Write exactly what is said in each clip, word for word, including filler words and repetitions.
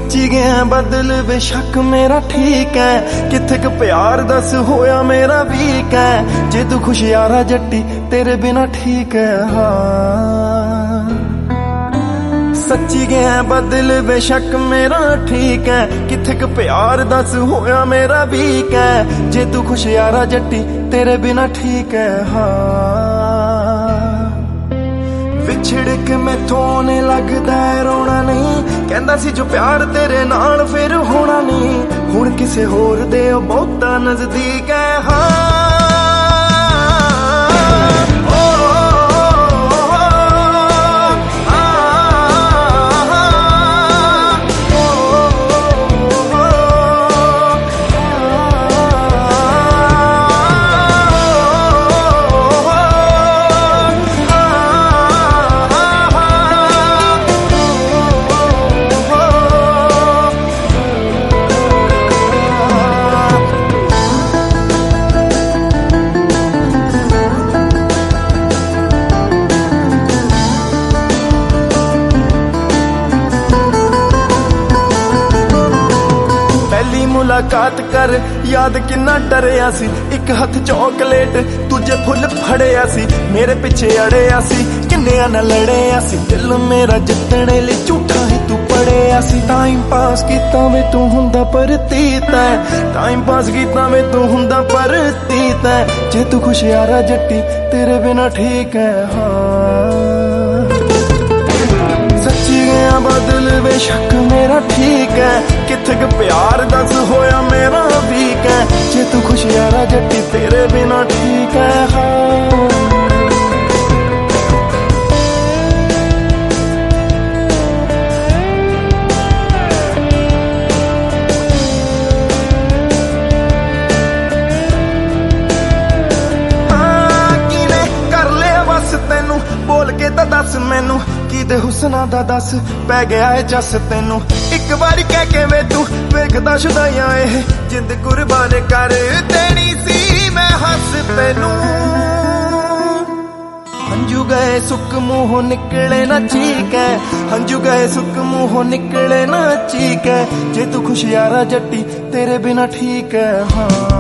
सच्ची गया बदल बेशक मेरा ठीक है, किथे क प्यार दस होया मेरा वीक है। जे तू खुश यारा जट्टी तेरे बिना ठीक है। हाँ सच्ची गया बदल बेशक मेरा ठीक है, किथे क प्यार दस होया मेरा वीक है। जे तू खुश यारा जट्टी तेरे बिना ठीक है। हाँ विछड़ के मैथों ने लगदा रोना नहीं, कहंदा सी जो प्यार तेरे नाल फिर होना नहीं। हुण किसे होर दे बहुता नजदीक है। हाँ मुलाकात कर याद किन्ना डरिया सी, एक हथ चॉकलेट तुझे फुल फड़िया सी। मेरे पिछे अड़िया सी किन्निया न लड़िया सी, दिल मेरा जितने ले झूठा ही तू पड़िया सी। टाइम पास कीता वे तू हुंदा परतीत है, टाइम पास कीता वे तू हुंदा परतीत है। जे तू खुश यारा जट्टी तेरे बिना ठीक है। हाँ सच्ची गया बदल बेशक मेरा ठीक है, किथे क प्यार दस होया मेरा वीक है। जे तू खुश यारा जट्टी तेरे बिना ठीक है। हाँ बोल के तो दस मैनू की दे हुसना दा दस पै गया है जस तेनू। एक बारी कह के वे तू वेखदा शुदाइयां ए जिंद कुर्बान कर देनी सी मैं हस तेनू। हंजू गए सुक मुंह निकले ना चीक है, हंजू गए सुक मुंह निकले ना चीक है। जे तू खुश यारा जट्टी तेरे बिना ठीक है। हाँ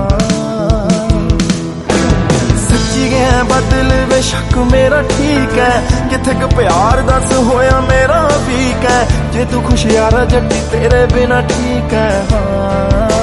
गया बदल बेशक मेरा ठीक है, किथे क प्यार दस होया मेरा वीक है। जे तू खुश यारा जट्टी तेरे बिना ठीक है। हाँ